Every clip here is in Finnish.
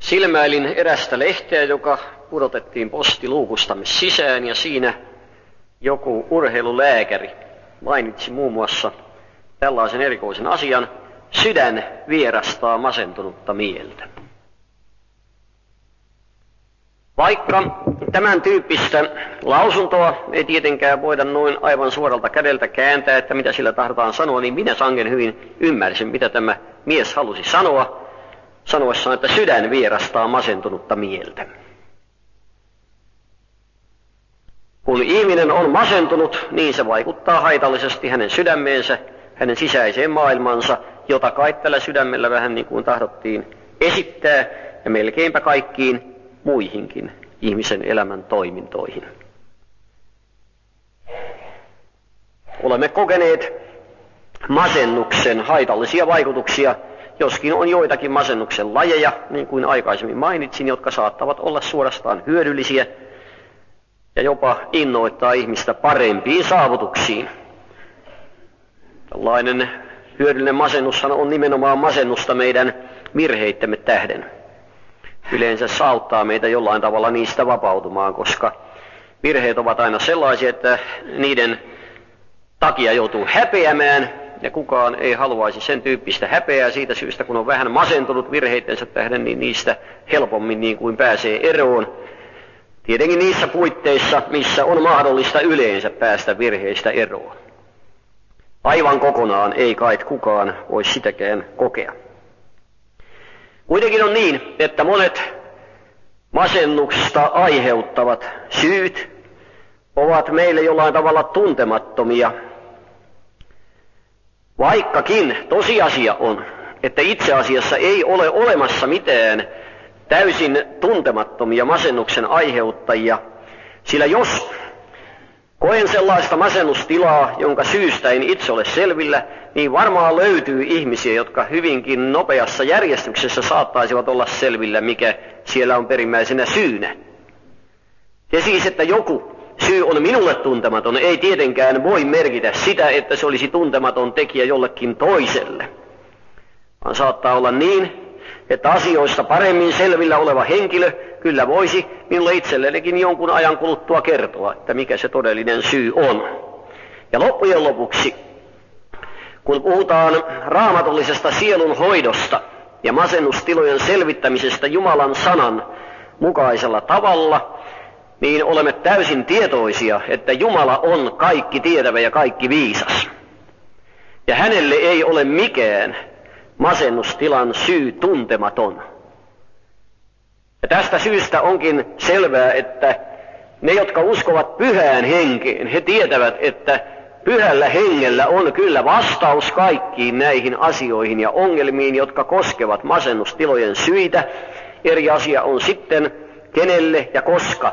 Silmäilin erästä lehteä, joka pudotettiin postiluukustamme sisään, ja siinä joku urheilulääkäri mainitsi muun muassa tällaisen erikoisen asian: sydän vierastaa masentunutta mieltä. Vaikka tämän tyyppistä lausuntoa ei tietenkään voida noin aivan suoralta kädeltä kääntää, että mitä sillä tahdotaan sanoa, niin minä sangen hyvin ymmärsin, mitä tämä mies halusi sanoa, sanoessaan, että sydän vierastaa masentunutta mieltä. Kun ihminen on masentunut, niin se vaikuttaa haitallisesti hänen sydämeensä, hänen sisäiseen maailmansa, jota kai tällä sydämellä vähän niin kuin tahdottiin esittää, ja melkeinpä kaikkiin muihinkin ihmisen elämän toimintoihin. Olemme kokeneet masennuksen haitallisia vaikutuksia, joskin on joitakin masennuksen lajeja, niin kuin aikaisemmin mainitsin, jotka saattavat olla suorastaan hyödyllisiä ja jopa innoittaa ihmistä parempiin saavutuksiin. Tällainen hyödyllinen masennushan on nimenomaan masennusta meidän virheittämme tähden. Yleensä se auttaa meitä jollain tavalla niistä vapautumaan, koska virheet ovat aina sellaisia, että niiden takia joutuu häpeämään, ja kukaan ei haluaisi sen tyyppistä häpeää siitä syystä, kun on vähän masentunut virheittensä tähden, niin niistä helpommin niin kuin pääsee eroon. Tietenkin niissä puitteissa, missä on mahdollista yleensä päästä virheistä eroon. Aivan kokonaan ei kai kukaan voi sitäkään kokea. Kuitenkin on niin, että monet masennusta aiheuttavat syyt ovat meille jollain tavalla tuntemattomia, vaikkakin tosiasia on, että itse asiassa ei ole olemassa mitään täysin tuntemattomia masennuksen aiheuttajia, sillä jos koen sellaista masennustilaa, jonka syystä en itse ole selvillä, niin varmaan löytyy ihmisiä, jotka hyvinkin nopeassa järjestyksessä saattaisivat olla selvillä, mikä siellä on perimmäisenä syynä. Ja siis, että joku syy on minulle tuntematon, ei tietenkään voi merkitä sitä, että se olisi tuntematon tekijä jollekin toiselle. Vaan saattaa olla niin, että asioista paremmin selvillä oleva henkilö kyllä voisi minulle itsellenikin jonkun ajan kuluttua kertoa, että mikä se todellinen syy on. Ja loppujen lopuksi, kun puhutaan raamatullisesta sielun hoidosta ja masennustilojen selvittämisestä Jumalan sanan mukaisella tavalla, niin olemme täysin tietoisia, että Jumala on kaikki tietävä ja kaikki viisas. Ja hänelle ei ole mikään masennustilan syy tuntematon. Ja tästä syystä onkin selvää, että ne, jotka uskovat pyhään henkeen, he tietävät, että pyhällä hengellä on kyllä vastaus kaikkiin näihin asioihin ja ongelmiin, jotka koskevat masennustilojen syitä. Eri asia on sitten, kenelle ja koska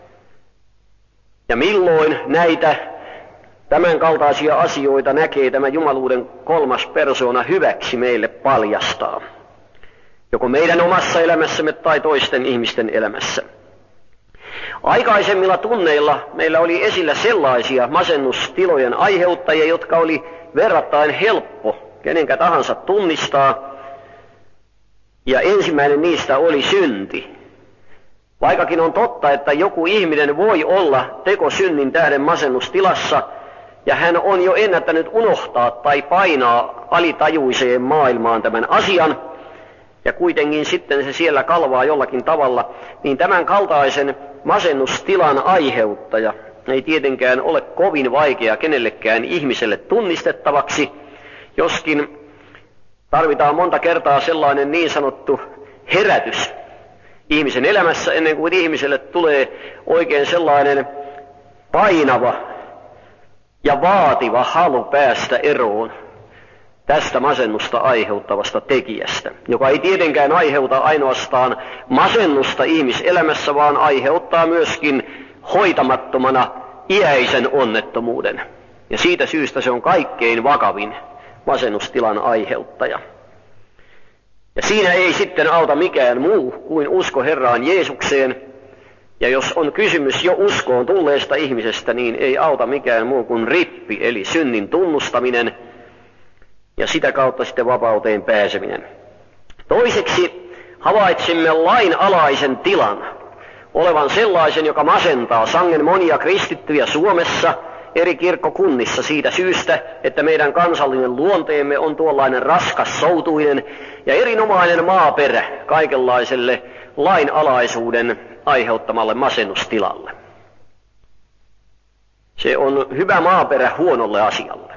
ja milloin näitä tämän kaltaisia asioita näkee tämä jumaluuden kolmas persoona hyväksi meille paljastaa, joko meidän omassa elämässämme tai toisten ihmisten elämässä. Aikaisemmilla tunneilla meillä oli esillä sellaisia masennustilojen aiheuttajia, jotka oli verrattain helppo kenenkä tahansa tunnistaa, ja ensimmäinen niistä oli synti. Vaikkakin on totta, että joku ihminen voi olla tekosynnin tähden masennustilassa, ja hän on jo ennättänyt unohtaa tai painaa alitajuiseen maailmaan tämän asian, ja kuitenkin sitten se siellä kalvaa jollakin tavalla, niin tämän kaltaisen masennustilan aiheuttaja ei tietenkään ole kovin vaikea kenellekään ihmiselle tunnistettavaksi, joskin tarvitaan monta kertaa sellainen niin sanottu herätys ihmisen elämässä, ennen kuin ihmiselle tulee oikein sellainen painava ja vaativa halu päästä eroon tästä masennusta aiheuttavasta tekijästä, joka ei tietenkään aiheuta ainoastaan masennusta ihmiselämässä, vaan aiheuttaa myöskin hoitamattomana iäisen onnettomuuden. Ja siitä syystä se on kaikkein vakavin masennustilan aiheuttaja. Ja siinä ei sitten auta mikään muu kuin usko Herraan Jeesukseen. Ja jos on kysymys jo uskoon tulleesta ihmisestä, niin ei auta mikään muu kuin rippi, eli synnin tunnustaminen ja sitä kautta sitten vapauteen pääseminen. Toiseksi havaitsimme lainalaisen tilan olevan sellaisen, joka masentaa sangen monia kristittyjä Suomessa eri kirkkokunnissa siitä syystä, että meidän kansallinen luonteemme on tuollainen raskas, soutuinen ja erinomainen maaperä kaikenlaiselle lainalaisuuden aiheuttamalle masennustilalle. Se on hyvä maaperä huonolle asialle.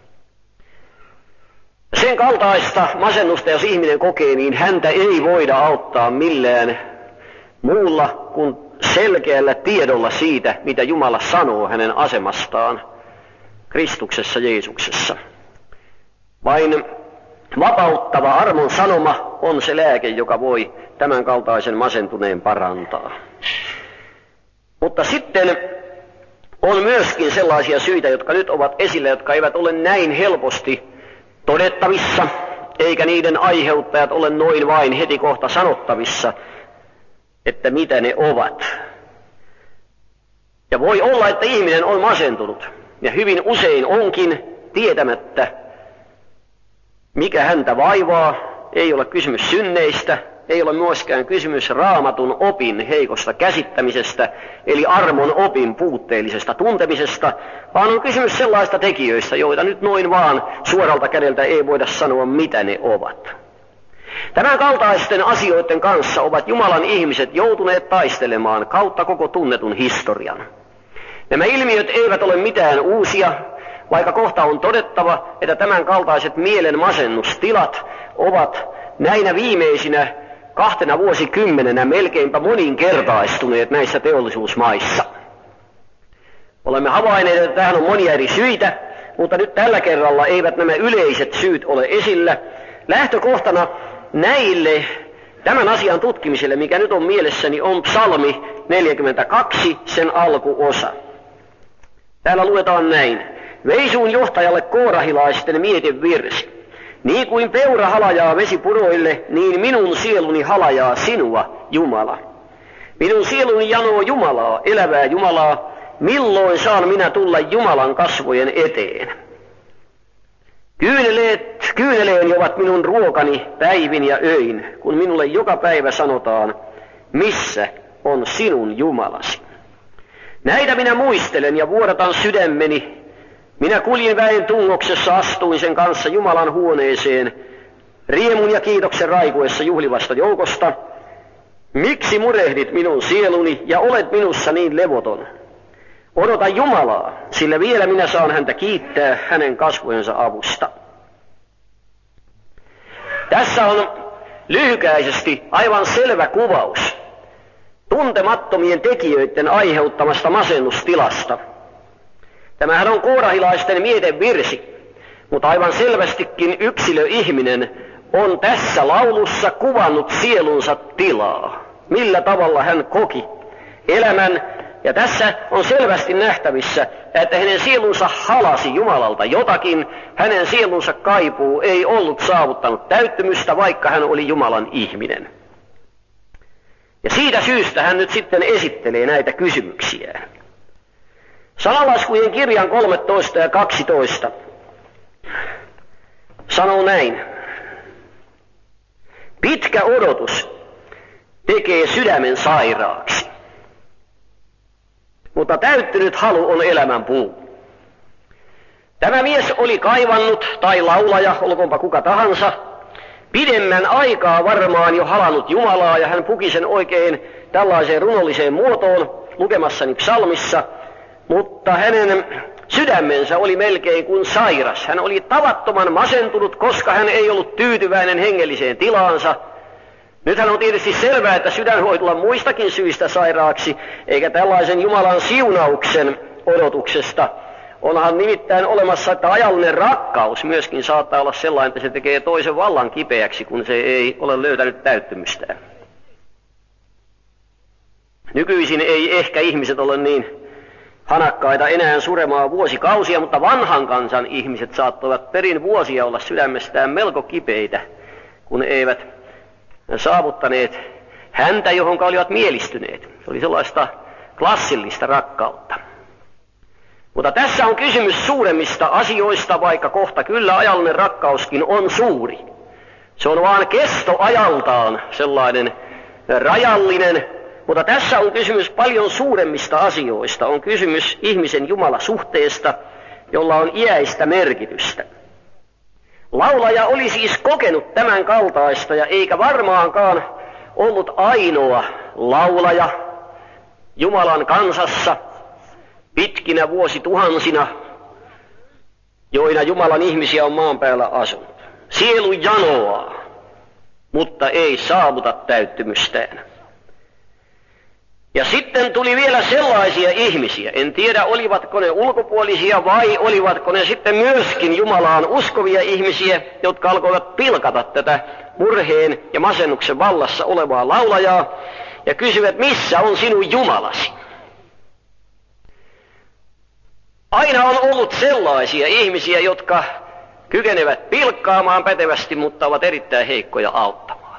Sen kaltaista masennusta, jos ihminen kokee, niin häntä ei voida auttaa millään muulla kuin selkeällä tiedolla siitä, mitä Jumala sanoo hänen asemastaan Kristuksessa Jeesuksessa. Vain vapauttava armon sanoma on se lääke, joka voi tämän kaltaisen masentuneen parantaa. Mutta sitten on myöskin sellaisia syitä, jotka nyt ovat esillä, jotka eivät ole näin helposti todettavissa, eikä niiden aiheuttajat ole noin vain heti kohta sanottavissa, että mitä ne ovat. Ja voi olla, että ihminen on masentunut, ja hyvin usein onkin tietämättä, mikä häntä vaivaa. Ei ole kysymys synneistä, ei ole myöskään kysymys Raamatun opin heikosta käsittämisestä, eli armon opin puutteellisesta tuntemisesta, vaan on kysymys sellaista tekijöistä, joita nyt noin vaan suoralta kädeltä ei voida sanoa, mitä ne ovat. Tämän kaltaisten asioiden kanssa ovat Jumalan ihmiset joutuneet taistelemaan kautta koko tunnetun historian. Nämä ilmiöt eivät ole mitään uusia, vaikka kohta on todettava, että tämän kaltaiset mielen masennustilat ovat näinä viimeisinä 2 vuosikymmenenä melkeinpä moninkertaistuneet näissä teollisuusmaissa. Olemme havainneet, että tähän on monia eri syitä, mutta nyt tällä kerralla eivät nämä yleiset syyt ole esillä. Lähtökohtana näille tämän asian tutkimiselle, mikä nyt on mielessäni, on Psalmi 42, sen alkuosa. Täällä luetaan näin. Veisuun johtajalle koorahilaisten mietevirsi. Niin kuin peura halajaa vesipuroille, niin minun sieluni halajaa sinua, Jumala. Minun sieluni janoo Jumalaa, elävää Jumalaa. Milloin saan minä tulla Jumalan kasvojen eteen? Kyyneleeni ovat minun ruokani päivin ja öin, kun minulle joka päivä sanotaan, missä on sinun Jumalasi. Näitä minä muistelen ja vuodatan sydämeni. Minä kuljin väen tungoksessa, astuin sen kanssa Jumalan huoneeseen, riemun ja kiitoksen raikuessa juhlivasta joukosta. Miksi murehdit minun sieluni ja olet minussa niin levoton? Odota Jumalaa, sillä vielä minä saan häntä kiittää hänen kasvojensa avusta. Tässä on lyhykäisesti aivan selvä kuvaus tuntemattomien tekijöiden aiheuttamasta masennustilasta. Tämähän on koorahilaisten mietevirsi, mutta aivan selvästikin yksilöihminen on tässä laulussa kuvannut sielunsa tilaa. Millä tavalla hän koki elämän, ja tässä on selvästi nähtävissä, että hänen sielunsa halasi Jumalalta jotakin, hänen sielunsa kaipuu ei ollut saavuttanut täyttymystä, vaikka hän oli Jumalan ihminen. Ja siitä syystä hän nyt sitten esittelee näitä kysymyksiä. Sananlaskujen kirjan 13 ja 12 sanoo näin. Pitkä odotus tekee sydämen sairaaksi, mutta täyttynyt halu on elämän puu. Tämä mies oli kaivannut, tai laulaja, olkoonpa kuka tahansa, pidemmän aikaa varmaan jo halannut Jumalaa, ja hän puki sen oikein tällaiseen runolliseen muotoon lukemassani psalmissa, mutta hänen sydämensä oli melkein kuin sairas. Hän oli tavattoman masentunut, koska hän ei ollut tyytyväinen hengelliseen tilaansa. Nythän on tietysti selvää, että sydän voi tulla muistakin syistä sairaaksi, eikä tällaisen Jumalan siunauksen odotuksesta. Onhan nimittäin olemassa, että ajallinen rakkaus myöskin saattaa olla sellainen, että se tekee toisen vallan kipeäksi, kun se ei ole löytänyt täyttymystään. Nykyisin ei ehkä ihmiset ole niin hanakkaita enää suremaan vuosikausia, mutta vanhan kansan ihmiset saattoivat perin vuosia olla sydämestään melko kipeitä, kun eivät saavuttaneet häntä, johon olivat mielistyneet. Se oli sellaista klassillista rakkautta. Mutta tässä on kysymys suuremmista asioista, vaikka kohta kyllä ajallinen rakkauskin on suuri. Se on vaan kestoajaltaan sellainen rajallinen, mutta tässä on kysymys paljon suuremmista asioista. On kysymys ihmisen Jumala-suhteesta, jolla on iäistä merkitystä. Laulaja oli siis kokenut tämän kaltaista ja eikä varmaankaan ollut ainoa laulaja Jumalan kansassa pitkinä vuosituhansina, joina Jumalan ihmisiä on maan päällä asunut. Sielu janoaa, mutta ei saavuta täyttymystään. Ja sitten tuli vielä sellaisia ihmisiä, en tiedä olivatko ne ulkopuolisia vai olivatko ne sitten myöskin Jumalaan uskovia ihmisiä, jotka alkoivat pilkata tätä murheen ja masennuksen vallassa olevaa laulajaa ja kysyvät, missä on sinun Jumalasi? Aina on ollut sellaisia ihmisiä, jotka kykenevät pilkkaamaan pätevästi, mutta ovat erittäin heikkoja auttamaan.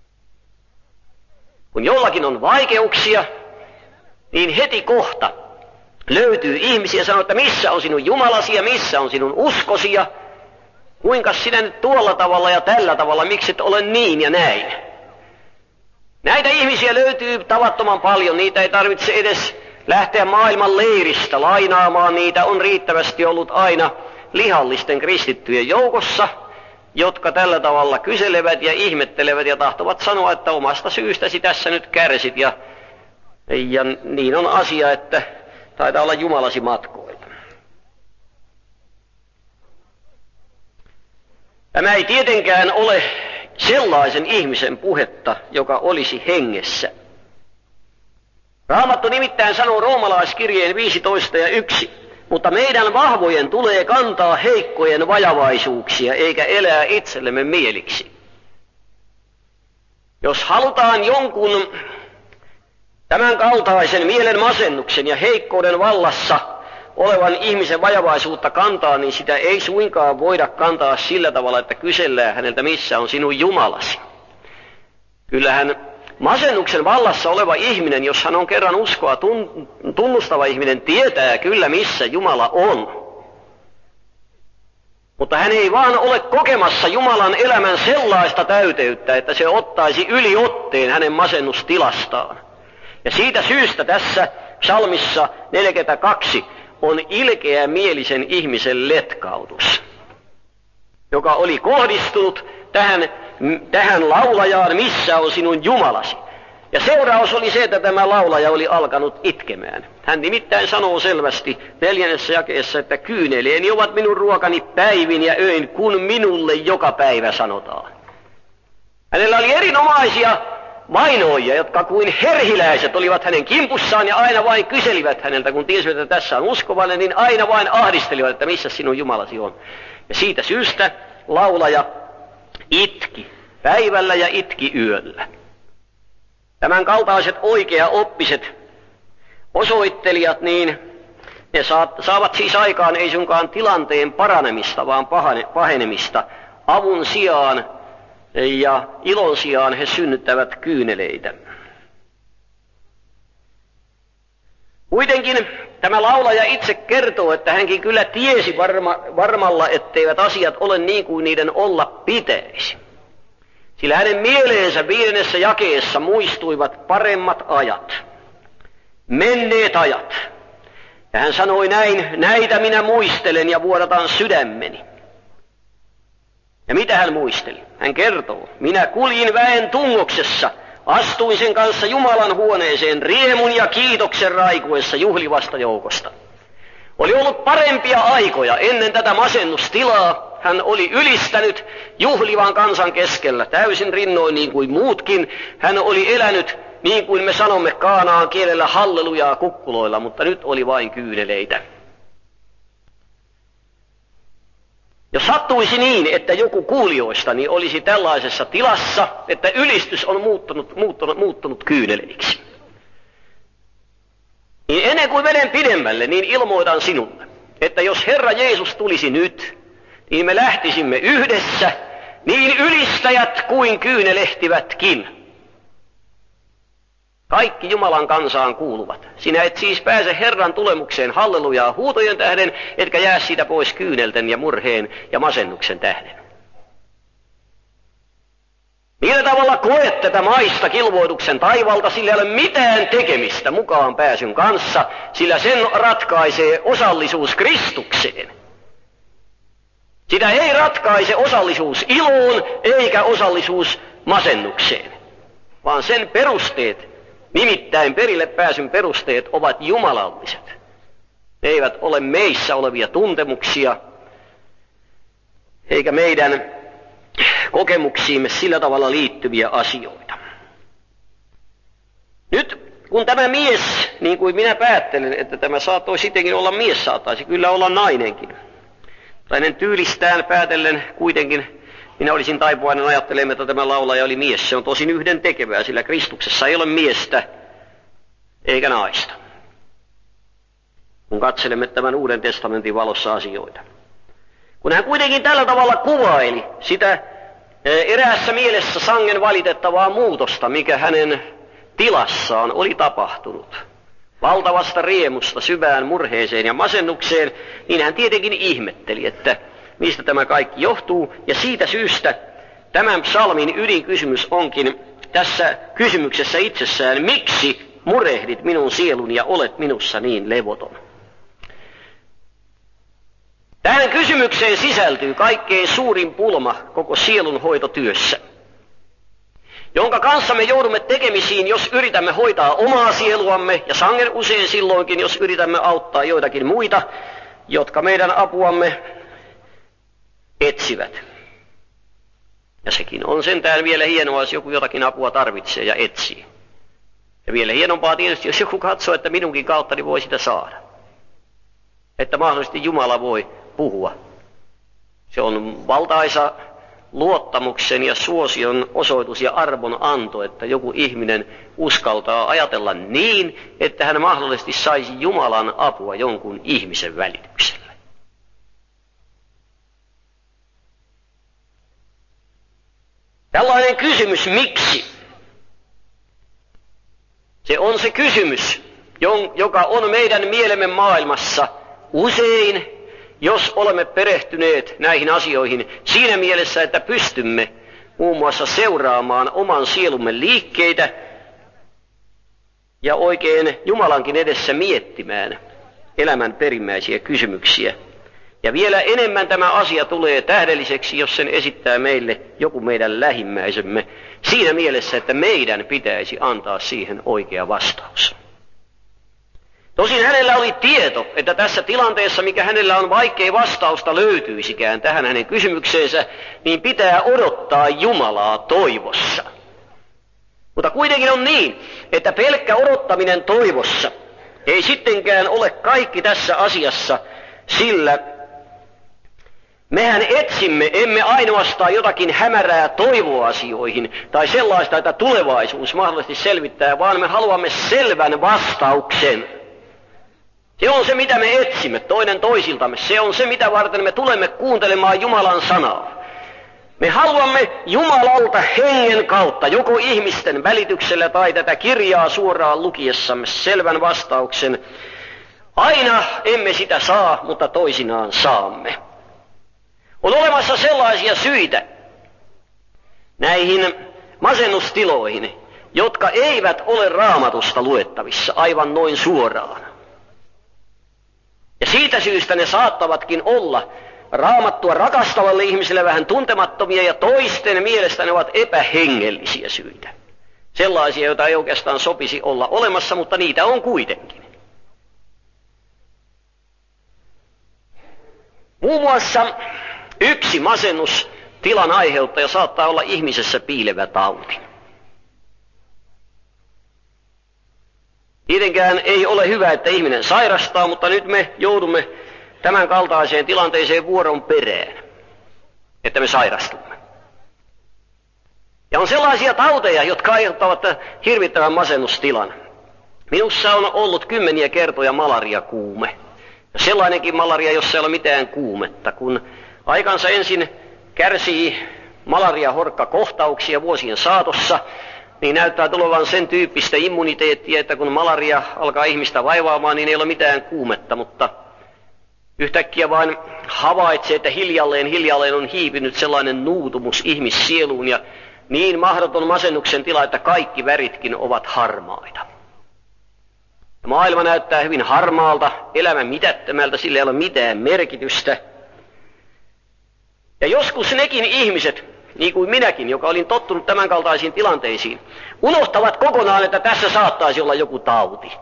Kun jollakin on vaikeuksia, niin heti kohta löytyy ihmisiä ja sanoo, että missä on sinun Jumalasi ja missä on sinun uskosi ja kuinka sinä nyt tuolla tavalla ja tällä tavalla, miksi et ole niin ja näin. Näitä ihmisiä löytyy tavattoman paljon, niitä ei tarvitse edes lähteä maailman leiristä lainaamaan, niitä on riittävästi ollut aina lihallisten kristittyjen joukossa, jotka tällä tavalla kyselevät ja ihmettelevät ja tahtovat sanoa, että omasta syystäsi tässä nyt kärsit ja niin on asia, että taitaa olla Jumalasi matkoilla. Tämä ei tietenkään ole sellaisen ihmisen puhetta, joka olisi hengessä. Raamattu nimittäin sanoo roomalaiskirjeen 15:1, mutta meidän vahvojen tulee kantaa heikkojen vajavaisuuksia, eikä elää itsellemme mieliksi. Jos halutaan jonkun tämän kaltaisen mielen masennuksen ja heikkouden vallassa olevan ihmisen vajavaisuutta kantaa, niin sitä ei suinkaan voida kantaa sillä tavalla, että kysellään häneltä, missä on sinun Jumalasi. Kyllähän masennuksen vallassa oleva ihminen, jos hän on kerran uskoa tunnustava ihminen, tietää kyllä, missä Jumala on. Mutta hän ei vaan ole kokemassa Jumalan elämän sellaista täyteyttä, että se ottaisi yliotteen hänen masennustilastaan. Ja siitä syystä tässä psalmissa 42 on ilkeämielisen ihmisen letkautus, joka oli kohdistunut tähän laulajaan, missä on sinun Jumalasi. Ja seuraus oli se, että tämä laulaja oli alkanut itkemään. Hän nimittäin sanoo selvästi 4. jakeessa, että kyyneleeni ovat minun ruokani päivin ja öin, kun minulle joka päivä sanotaan. Hänellä oli erinomaisia vainoijia, jotka kuin herhiläiset olivat hänen kimpussaan ja aina vain kyselivät häneltä, kun tiesivät, että tässä on uskovainen, niin aina vain ahdistelivat, että missä sinun Jumalasi on. Ja siitä syystä laulaja itki päivällä ja itki yöllä. Tämän kaltaiset oikeaoppiset osoittelijat, niin ne saavat siis aikaan ei sunkaan tilanteen paranemista, vaan pahenemista. Avun sijaan ja ilon sijaan he synnyttävät kyyneleitä. Kuitenkin tämä laulaja itse kertoo, että hänkin kyllä tiesi varmalla, etteivät asiat ole niin kuin niiden olla pitäisi. Sillä hänen mieleensä 5. jakeessa muistuivat paremmat ajat, menneet ajat. Ja hän sanoi näin, näitä minä muistelen ja vuodatan sydämeni. Ja mitä hän muisteli? Hän kertoo, minä kuljin väen tungoksessa, astuin sen kanssa Jumalan huoneeseen riemun ja kiitoksen raikuessa juhlivasta joukosta. Oli ollut parempia aikoja ennen tätä masennustilaa. Hän oli ylistänyt juhlivan kansan keskellä täysin rinnoin niin kuin muutkin. Hän oli elänyt niin kuin me sanomme kaanaan kielellä hallelujaa kukkuloilla, mutta nyt oli vain kyyneleitä. Jos sattuisi niin, että joku kuulijoistani olisi tällaisessa tilassa, että ylistys on muuttunut kyyneleiksi, niin ennen kuin menen pidemmälle, niin ilmoitan sinulle, että jos Herra Jeesus tulisi nyt, niin me lähtisimme yhdessä, niin ylistäjät kuin kyynelehtivätkin. Kaikki Jumalan kansaan kuuluvat. Sinä et siis pääse Herran tulemukseen hallelujaa huutojen tähden, etkä jää siitä pois kyynelten ja murheen ja masennuksen tähden. Millä tavalla koet tätä maista kilvoituksen taivalta, sillä ei ole mitään tekemistä mukaan pääsyn kanssa, sillä sen ratkaisee osallisuus Kristukseen. Sitä ei ratkaise osallisuus iloon eikä osallisuus masennukseen, vaan sen perusteet, nimittäin perille pääsyn perusteet, ovat jumalalliset. Ne eivät ole meissä olevia tuntemuksia, eikä meidän kokemuksiimme sillä tavalla liittyviä asioita. Nyt kun tämä mies, niin kuin minä päättelen, että tämä saattoi sittenkin olla mies, saattaisi kyllä olla nainenkin. Hänen tyylistään päätellen kuitenkin minä olisin taipuvainen ajattelemaan, että tämä laulaja oli mies. Se on tosin yhdentekevää, sillä Kristuksessa ei ole miestä eikä naista. Kun katselemme tämän Uuden testamentin valossa asioita. Kun hän kuitenkin tällä tavalla kuvaili sitä eräässä mielessä sangen valitettavaa muutosta, mikä hänen tilassaan oli tapahtunut, valtavasta riemusta syvään murheeseen ja masennukseen, niin hän tietenkin ihmetteli, että mistä tämä kaikki johtuu, ja siitä syystä tämän psalmin ydinkysymys onkin tässä kysymyksessä itsessään: miksi murehdit minun sieluni ja olet minussa niin levoton? Tähän kysymykseen sisältyy kaikkein suurin pulma koko sielunhoitotyössä, jonka kanssa me joudumme tekemisiin, jos yritämme hoitaa omaa sieluamme, ja sangen usein silloinkin, jos yritämme auttaa joitakin muita, jotka meidän apuamme etsivät. Ja sekin on sentään vielä hienoa, jos joku jotakin apua tarvitsee ja etsii. Ja vielä hienompaa tietysti, jos joku katsoo, että minunkin kauttani voi sitä saada. Että mahdollisesti Jumala voi puhua. Se on valtaisa luottamuksen ja suosion osoitus ja arvon anto, että joku ihminen uskaltaa ajatella niin, että hän mahdollisesti saisi Jumalan apua jonkun ihmisen välityksellä. Tällainen kysymys, miksi? Se on se kysymys, joka on meidän mielemme maailmassa usein, jos olemme perehtyneet näihin asioihin siinä mielessä, että pystymme muun muassa seuraamaan oman sielumme liikkeitä ja oikein Jumalankin edessä miettimään elämän perimmäisiä kysymyksiä. Ja vielä enemmän tämä asia tulee tähdelliseksi, jos sen esittää meille joku meidän lähimmäisemme, siinä mielessä, että meidän pitäisi antaa siihen oikea vastaus. Tosin hänellä oli tieto, että tässä tilanteessa, mikä hänellä on, vaikkei vastausta löytyisikään tähän hänen kysymykseensä, niin pitää odottaa Jumalaa toivossa. Mutta kuitenkin on niin, että pelkkä odottaminen toivossa ei sittenkään ole kaikki tässä asiassa, sillä mehän etsimme emme ainoastaan jotakin hämärää toivoasioihin tai sellaista, että tulevaisuus mahdollisesti selvittää, vaan me haluamme selvän vastauksen. Se on se, mitä me etsimme toinen toisiltamme. Se on se, mitä varten me tulemme kuuntelemaan Jumalan sanaa. Me haluamme Jumalalta hengen kautta, joko ihmisten välityksellä tai tätä kirjaa suoraan lukiessamme, selvän vastauksen. Aina emme sitä saa, mutta toisinaan saamme. On olemassa sellaisia syitä näihin masennustiloihin, jotka eivät ole Raamatusta luettavissa aivan noin suoraan. Ja siitä syystä ne saattavatkin olla Raamattua rakastavalle ihmiselle vähän tuntemattomia, ja toisten mielestä ne ovat epähengellisiä syitä. Sellaisia, joita ei oikeastaan sopisi olla olemassa, mutta niitä on kuitenkin. Muun muassa yksi masennustilan aiheuttaja saattaa olla ihmisessä piilevä tauti. Tietenkään ei ole hyvä, että ihminen sairastaa, mutta nyt me joudumme tämän kaltaiseen tilanteeseen vuoron perään, että me sairastumme. Ja on sellaisia tauteja, jotka aiheuttavat hirvittävän masennustilan. Minussa on ollut 10 kertoja malariakuume. Ja sellainenkin malaria, jossa ei ole mitään kuumetta, kun aikansa ensin kärsii malariahorkkakohtauksia vuosien saatossa, niin näyttää tulevan sen tyyppistä immuniteettia, että kun malaria alkaa ihmistä vaivaamaan, niin ei ole mitään kuumetta, mutta yhtäkkiä vain havaitsee, että hiljalleen on hiipinyt sellainen nuutumus ihmissieluun, ja niin mahdoton masennuksen tila, että kaikki väritkin ovat harmaita. Maailma näyttää hyvin harmaalta, elämä mitättömältä, sillä ei ole mitään merkitystä. Ja joskus nekin ihmiset, niin kuin minäkin, joka olin tottunut tämän kaltaisiin tilanteisiin, unohtavat kokonaan, että tässä saattaisi olla joku tauti.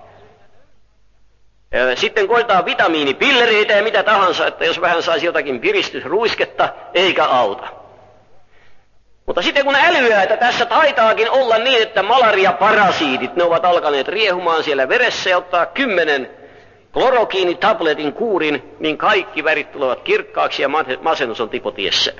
Sitten koetaan vitamiinipillereitä ja mitä tahansa, että jos vähän saisi jotakin piristysruisketta, eikä auta. Mutta sitten kun älyää, että tässä taitaakin olla niin, että malariaparasiitit, ne ovat alkaneet riehumaan siellä veressä ja ottaa 10 klorokiinitabletin kuurin, niin kaikki värit tulevat kirkkaaksi ja masennus on tipotiessään.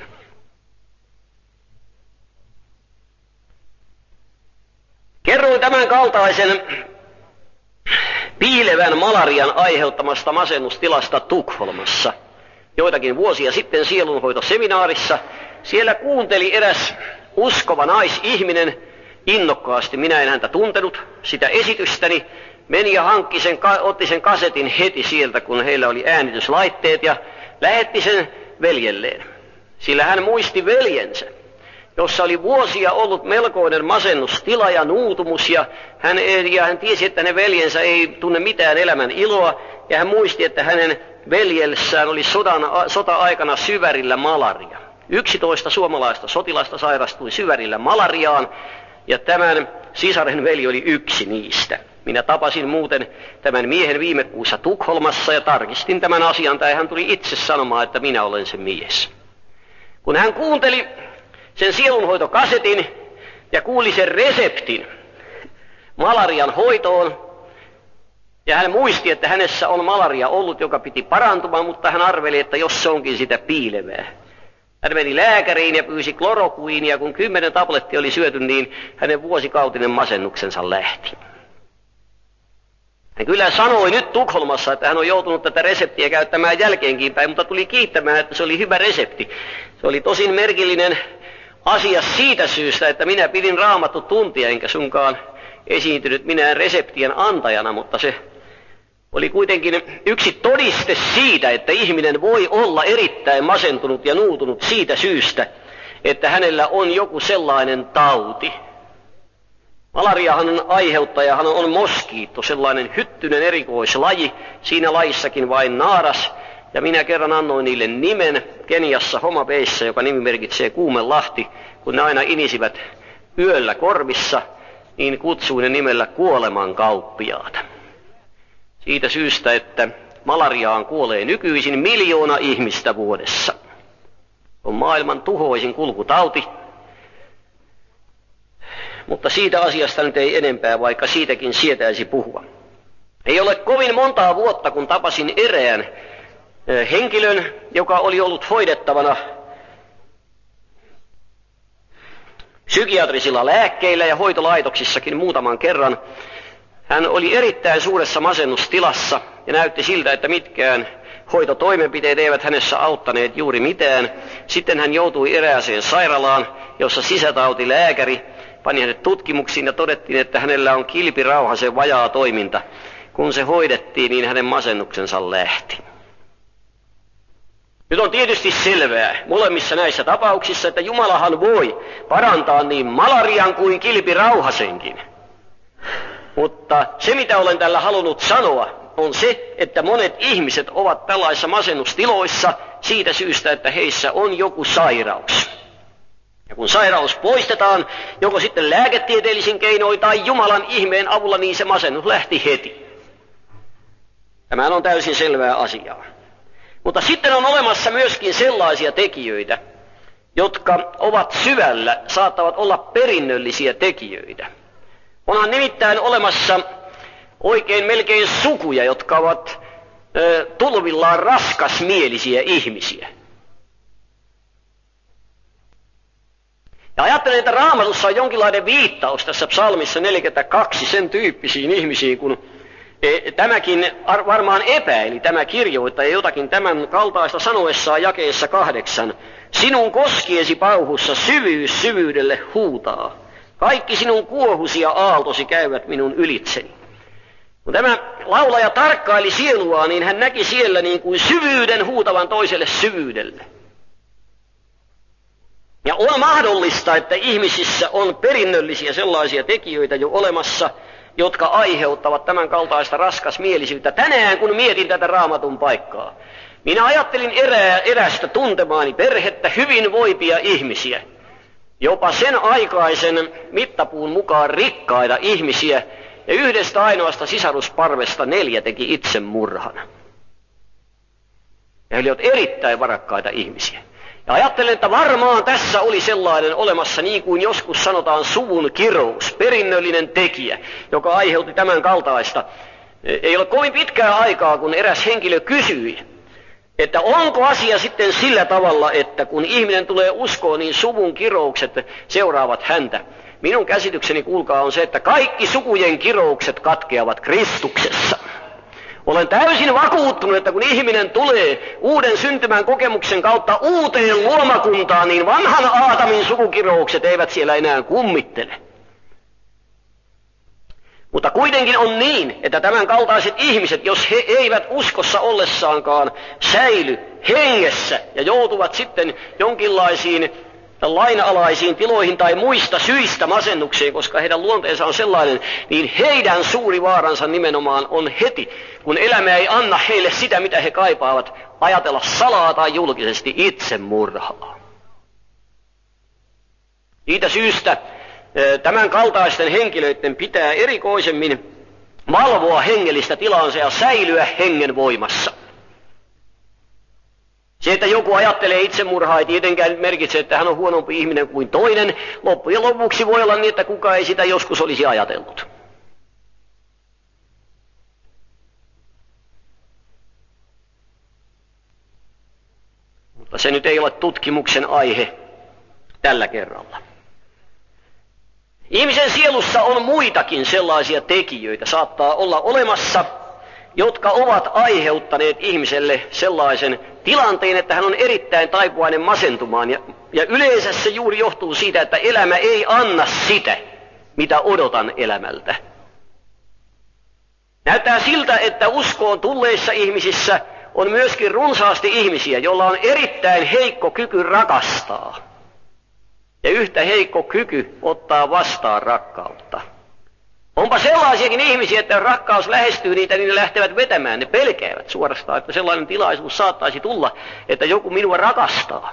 Kerroin tämän kaltaisen piilevän malarian aiheuttamasta masennustilasta Tukholmassa joitakin vuosia sitten sielunhoitoseminaarissa. Siellä kuunteli eräs uskova naisihminen innokkaasti. Minä en häntä tuntenut sitä esitystäni. Meni ja otti sen kasetin heti sieltä, kun heillä oli äänityslaitteet, ja lähetti sen veljelleen. Sillä hän muisti veljensä, jossa oli vuosia ollut melkoinen masennustila ja nuutumus, ja hän tiesi, että hänen veljensä ei tunne mitään elämän iloa, ja hän muisti, että hänen veljellessään oli sota-aikana syvärillä malaria. 11 suomalaista sotilasta sairastui syvärillä malariaan, ja tämän sisaren veli oli yksi niistä. Minä tapasin muuten tämän miehen viime kuussa Tukholmassa ja tarkistin tämän asian, tai hän tuli itse sanomaan, että minä olen se mies. Kun hän kuunteli sen sielunhoitokasetin ja kuuli sen reseptin malarian hoitoon, ja hän muisti, että hänessä on malaria ollut, joka piti parantumaan, mutta hän arveli, että jos se onkin sitä piilevää. Hän meni lääkäriin ja pyysi klorokuiinia, kun 10 tablettia oli syöty, niin hänen vuosikautinen masennuksensa lähti. Hän kyllä sanoi nyt Tukholmassa, että hän on joutunut tätä reseptiä käyttämään jälkeenkin päin, mutta tuli kiittämään, että se oli hyvä resepti. Se oli tosin merkillinen asia siitä syystä, että minä pidin Raamattu tuntia, enkä sunkaan esiintynyt minään reseptien antajana, mutta se oli kuitenkin yksi todiste siitä, että ihminen voi olla erittäin masentunut ja nuutunut siitä syystä, että hänellä on joku sellainen tauti. Malariahan aiheuttajahan on moskiitto, sellainen hyttynen erikoislaji, siinä lajissakin vain naaras, ja minä kerran annoin niille nimen Keniassa Homa Bayssä, joka nimi merkitsee Kuumelahti, kun ne aina inisivät yöllä korvissa, niin kutsuin ne nimellä kuolemankauppiaat. Siitä syystä, että malariaan kuolee nykyisin 1 miljoona ihmistä vuodessa. On maailman tuhoisin kulkutauti, mutta siitä asiasta nyt ei enempää, vaikka siitäkin sietäisi puhua. Ei ole kovin montaa vuotta, kun tapasin erään henkilön, joka oli ollut hoidettavana psykiatrisilla lääkkeillä ja hoitolaitoksissakin muutaman kerran. Hän oli erittäin suuressa masennustilassa ja näytti siltä, että mitkään hoitotoimenpiteet eivät hänessä auttaneet juuri mitään. Sitten hän joutui erääseen sairaalaan, jossa sisätautilääkäri pani hänet tutkimuksiin ja todettiin, että hänellä on kilpirauhasen vajaa toiminta. Kun se hoidettiin, niin hänen masennuksensa lähti. Nyt on tietysti selvää molemmissa näissä tapauksissa, että Jumalahan voi parantaa niin malarian kuin kilpirauhasenkin. Mutta se, mitä olen tällä halunnut sanoa, on se, että monet ihmiset ovat tällaisissa masennustiloissa siitä syystä, että heissä on joku sairaus. Ja kun sairaus poistetaan, joko sitten lääketieteellisin keinoin tai Jumalan ihmeen avulla, niin se masennus lähti heti. Tämä on täysin selvää asiaa. Mutta sitten on olemassa myöskin sellaisia tekijöitä, jotka ovat syvällä, saattavat olla perinnöllisiä tekijöitä. Onhan nimittäin olemassa oikein melkein sukuja, jotka ovat tulvillaan raskasmielisiä ihmisiä. Ja ajattelen, että Raamatussa on jonkinlainen viittaus tässä psalmissa 42 sen tyyppisiin ihmisiin, kun tämäkin varmaan epäili tämä kirjoittaja jotakin tämän kaltaista sanoessaan jakeessa 8. Sinun koskiesi pauhussa syvyys syvyydelle huutaa. Kaikki sinun kuohusi ja aaltosi käyvät minun ylitseni. Kun tämä laulaja tarkkaili sieluaan, niin hän näki siellä niin kuin syvyyden huutavan toiselle syvyydelle. Ja on mahdollista, että ihmisissä on perinnöllisiä sellaisia tekijöitä jo olemassa, jotka aiheuttavat tämän kaltaista raskasmielisyyttä. Tänään kun mietin tätä Raamatun paikkaa, minä ajattelin erästä tuntemaani perhettä, hyvinvoivia ihmisiä, jopa sen aikaisen mittapuun mukaan rikkaita ihmisiä, ja yhdestä ainoasta sisarusparvesta 4 teki itsemurhan. Ja he olivat erittäin varakkaita ihmisiä. Ja ajattelen, että varmaan tässä oli sellainen olemassa, niin kuin joskus sanotaan, suvun kirous, perinnöllinen tekijä, joka aiheutti tämän kaltaista. Ei ole kovin pitkää aikaa, kun eräs henkilö kysyi, että onko asia sitten sillä tavalla, että kun ihminen tulee uskoon, niin suvun kiroukset seuraavat häntä. Minun käsitykseni, kuulkaa, on se, että kaikki sukujen kiroukset katkeavat Kristuksessa. Olen täysin vakuuttunut, että kun ihminen tulee uuden syntymän kokemuksen kautta uuteen luomakuntaan, niin vanhan Aatamin sukukiroukset eivät siellä enää kummittele. Mutta kuitenkin on niin, että tämän kaltaiset ihmiset, jos he eivät uskossa ollessaankaan säily hengessä ja joutuvat sitten jonkinlaisiin lainalaisiin tiloihin tai muista syistä masennukseen, koska heidän luonteensa on sellainen, niin heidän suuri vaaransa nimenomaan on heti, kun elämä ei anna heille sitä, mitä he kaipaavat, ajatella salaa tai julkisesti itsemurhaa. Siitä syystä tämän kaltaisten henkilöiden pitää erikoisemmin valvoa hengellistä tilaansa ja säilyä hengen voimassa. Se, että joku ajattelee itsemurhaa, ei tietenkään merkitse, että hän on huonompi ihminen kuin toinen. Loppujen lopuksi voi olla niin, että kukaan ei sitä joskus olisi ajatellut. Mutta se nyt ei ole tutkimuksen aihe tällä kerralla. Ihmisen sielussa on muitakin sellaisia tekijöitä, saattaa olla olemassa, jotka ovat aiheuttaneet ihmiselle sellaisen tilanteen, että hän on erittäin taipuvainen masentumaan. Ja yleensä se juuri johtuu siitä, että elämä ei anna sitä, mitä odotan elämältä. Näyttää siltä, että uskoon tulleissa ihmisissä on myöskin runsaasti ihmisiä, joilla on erittäin heikko kyky rakastaa. Ja yhtä heikko kyky ottaa vastaan rakkautta. Onpa sellaisiakin ihmisiä, että jos rakkaus lähestyy niitä, niin ne lähtevät vetämään. Ne pelkäävät suorastaan, että sellainen tilaisuus saattaisi tulla, että joku minua rakastaa.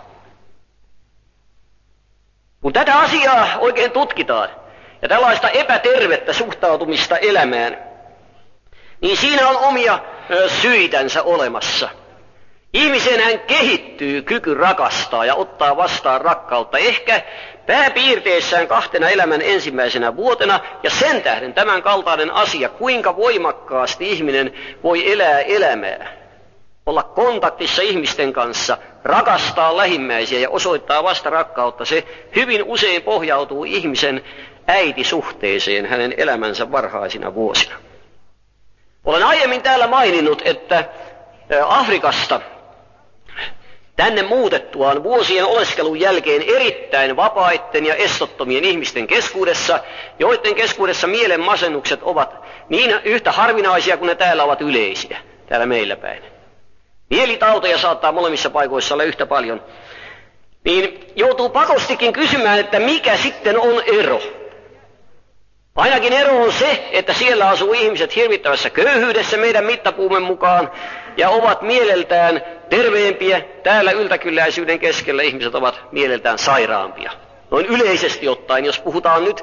Kun tätä asiaa oikein tutkitaan, ja tällaista epätervettä suhtautumista elämään, niin siinä on omia syitänsä olemassa. Ihmisenhän kehittyy kyky rakastaa ja ottaa vastaan rakkautta, ehkä pääpiirteissään 2 elämän ensimmäisenä vuotena, ja sen tähden tämän kaltainen asia, kuinka voimakkaasti ihminen voi elää elämää, olla kontaktissa ihmisten kanssa, rakastaa lähimmäisiä ja osoittaa vasta rakkautta, se hyvin usein pohjautuu ihmisen äitisuhteeseen hänen elämänsä varhaisina vuosina. Olen aiemmin täällä maininnut, että Afrikasta tänne muutettuaan vuosien oleskelun jälkeen erittäin vapaitten ja estottomien ihmisten keskuudessa, joiden keskuudessa mielenmasennukset ovat niin yhtä harvinaisia kuin ne täällä ovat yleisiä, täällä meillä päin. Mielitauteja saattaa molemmissa paikoissa olla yhtä paljon. Niin joutuu pakostikin kysymään, että mikä sitten on ero. Ainakin ero on se, että siellä asuu ihmiset hirvittävässä köyhyydessä meidän mittapuumen mukaan ja ovat mieleltään terveempiä. Täällä yltäkylläisyyden keskellä ihmiset ovat mieleltään sairaampia. Noin yleisesti ottaen, jos puhutaan nyt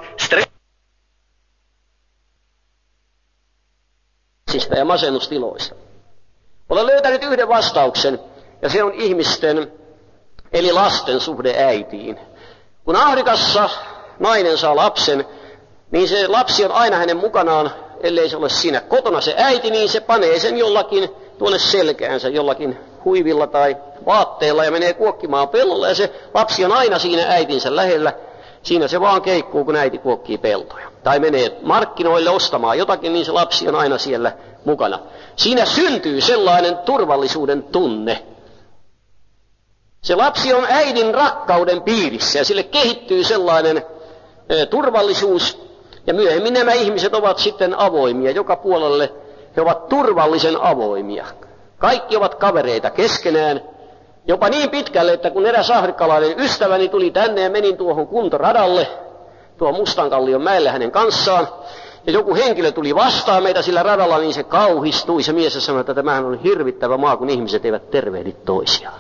stressistä ja masennustiloista. Olen löytänyt yhden vastauksen, ja se on ihmisten, eli lasten suhde äitiin. Kun Afrikassa nainen saa lapsen, niin se lapsi on aina hänen mukanaan, ellei se ole siinä kotona se äiti, niin se panee sen jollakin tuonne selkäänsä, jollakin huivilla tai vaatteella ja menee kuokkimaan pellolla, ja se lapsi on aina siinä äitinsä lähellä. Siinä se vaan keikkuu, kun äiti kuokkii peltoja. Tai menee markkinoille ostamaan jotakin, niin se lapsi on aina siellä mukana. Siinä syntyy sellainen turvallisuuden tunne. Se lapsi on äidin rakkauden piirissä ja sille kehittyy sellainen turvallisuus. Ja myöhemmin nämä ihmiset ovat sitten avoimia. Joka puolelle he ovat turvallisen avoimia. Kaikki ovat kavereita keskenään. Jopa niin pitkälle, että kun eräs afrikkalainen ystäväni tuli tänne ja menin tuohon kuntoradalle, tuohon Mustankallion mäelle hänen kanssaan, ja joku henkilö tuli vastaan meitä sillä radalla, niin se kauhistui. Se mies sanoi, että tämähän on hirvittävä maa, kun ihmiset eivät tervehdi toisiaan.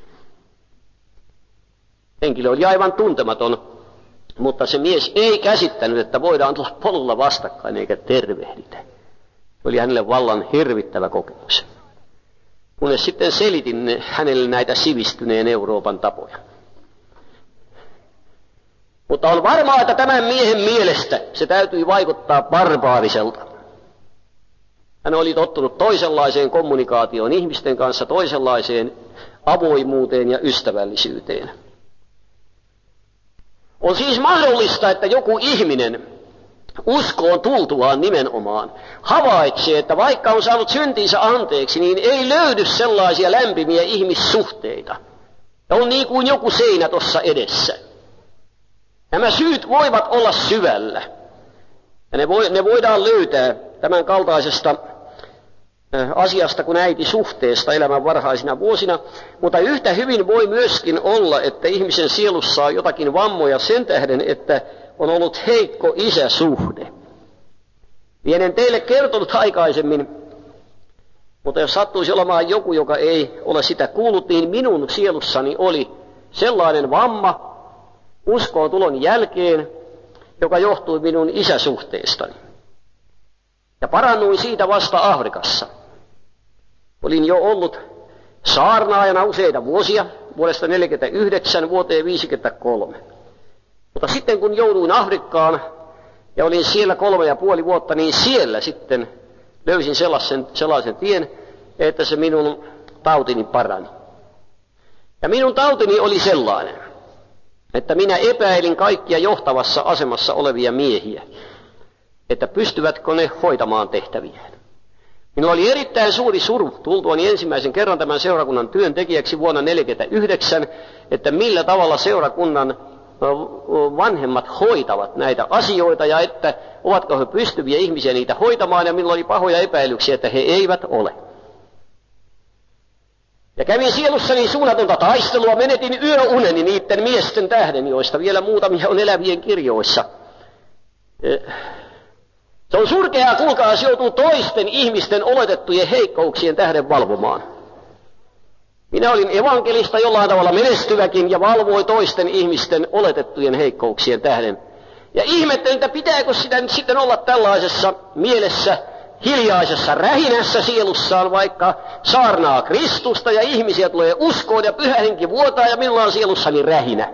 Henkilö oli aivan tuntematon, mutta se mies ei käsittänyt, että voidaan tulla polulla vastakkain eikä tervehditä. Se oli hänelle vallan hirvittävä kokemus. Kunnes sitten selitin hänelle näitä sivistyneen Euroopan tapoja. Mutta on varmaa, että tämän miehen mielestä se täytyi vaikuttaa barbaariselta. Hän oli tottunut toisenlaiseen kommunikaatioon ihmisten kanssa, toisenlaiseen avoimuuteen ja ystävällisyyteen. On siis mahdollista, että joku ihminen uskoon tultuaan nimenomaan havaitsee, että vaikka on saanut syntinsä anteeksi, niin ei löydy sellaisia lämpimiä ihmissuhteita. Ja on niin kuin joku seinä tuossa edessä. Nämä syyt voivat olla syvällä. Ja ne voidaan löytää tämän kaltaisesta asiasta kuin äitisuhteesta elämän varhaisina vuosina, mutta yhtä hyvin voi myöskin olla, että ihmisen sielussa on jotakin vammoja sen tähden, että on ollut heikko isäsuhde. Vienen teille kertonut aikaisemmin, mutta jos sattuisi olemaan joku, joka ei ole sitä kuullut, niin minun sielussani oli sellainen vamma uskoon tulon jälkeen, joka johtui minun isäsuhteestani. Ja parannuin siitä vasta Afrikassa. Olin jo ollut saarnaajana useita vuosia, vuodesta 1949 vuoteen 1953. Mutta sitten kun jouduin Afrikkaan ja olin siellä 3,5 vuotta, niin siellä sitten löysin sellaisen tien, että se minun tautini parani. Ja minun tautini oli sellainen, että minä epäilin kaikkia johtavassa asemassa olevia miehiä, että pystyvätkö ne hoitamaan tehtäviään. Minulla oli erittäin suuri suru tultuani ensimmäisen kerran tämän seurakunnan työntekijäksi vuonna 1949, että millä tavalla seurakunnan vanhemmat hoitavat näitä asioita ja että ovatko he pystyviä ihmisiä niitä hoitamaan, ja minulla oli pahoja epäilyksiä, että he eivät ole. Ja kävin sielussani suunnatonta taistelua, menetin yöuneni niiden miesten tähden, joista vielä muutamia on elävien kirjoissa. Se on surkeaa, kuulkaa, jos joutuu toisten ihmisten oletettujen heikkouksien tähden valvomaan. Minä olin evankelista jollain tavalla menestyväkin ja valvoi toisten ihmisten oletettujen heikkouksien tähden. Ja ihmettelin, että pitääkö sitä nyt sitten olla tällaisessa mielessä, hiljaisessa rähinässä sielussaan, vaikka saarnaa Kristusta ja ihmisiä tulee uskoon ja pyhä henki vuotaa ja minulla on sielussani rähinä.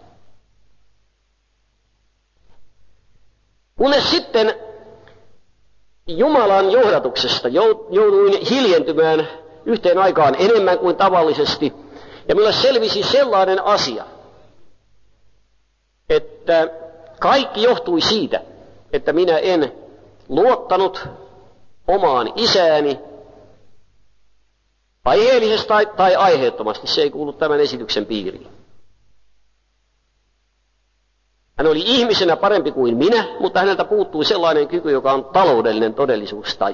Kunnes sitten Jumalan johdatuksesta jouduin hiljentymään yhteen aikaan enemmän kuin tavallisesti, ja minulle selvisi sellainen asia, että kaikki johtui siitä, että minä en luottanut omaan isääni aiheellisesti tai aiheettomasti. Se ei kuulu tämän esityksen piiriin. Hän oli ihmisenä parempi kuin minä, mutta häneltä puuttui sellainen kyky, joka on taloudellinen todellisuustaju.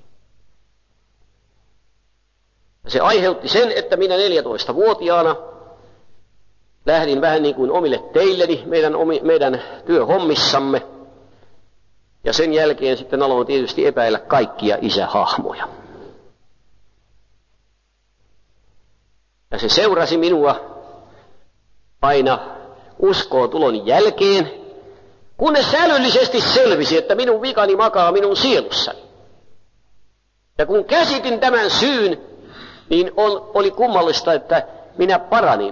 Se aiheutti sen, että minä 14-vuotiaana lähdin vähän niin kuin omille teilleni meidän työhommissamme. Ja sen jälkeen sitten aloin tietysti epäillä kaikkia isähahmoja. Ja se seurasi minua aina uskoon tulon jälkeen, kunnes älyllisesti selvisi, että minun vikani makaa minun sielussani. Ja kun käsitin tämän syyn, niin oli kummallista, että minä paranin.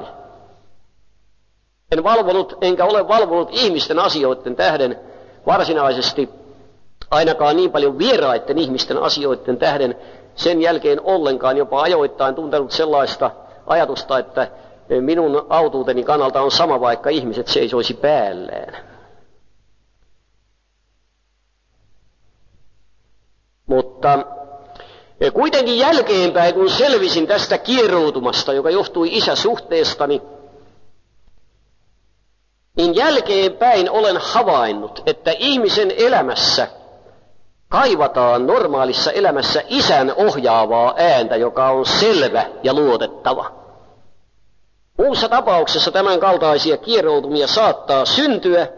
En valvonut, enkä ole valvonut ihmisten asioiden tähden varsinaisesti, ainakaan niin paljon vieraiden ihmisten asioiden tähden sen jälkeen ollenkaan, jopa ajoittain tuntenut sellaista ajatusta, että minun autuuteni kannalta on sama, vaikka ihmiset seisoisi päällään. Mutta kuitenkin jälkeenpäin, kun selvisin tästä kieroutumasta, joka johtui isäsuhteestani, niin jälkeenpäin olen havainnut, että ihmisen elämässä kaivataan normaalissa elämässä isän ohjaavaa ääntä, joka on selvä ja luotettava. Muussa tapauksessa tämän kaltaisia kieroutumia saattaa syntyä,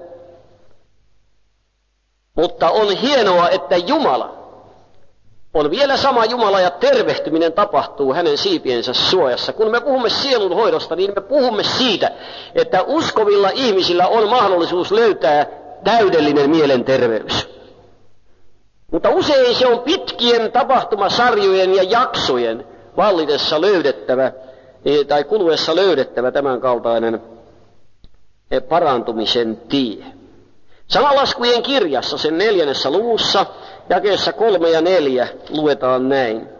mutta on hienoa, että Jumala on vielä sama Jumala ja tervehtyminen tapahtuu hänen siipiensä suojassa. Kun me puhumme sielun hoidosta, niin me puhumme siitä, että uskovilla ihmisillä on mahdollisuus löytää täydellinen mielenterveys. Mutta usein se on pitkien tapahtumasarjojen ja jaksojen vallitessa löydettävä, tai kuluessa löydettävä tämän kaltainen parantumisen tie. Sananlaskujen kirjassa, sen 4. luvussa, jakeessa 3 ja 4 luetaan näin.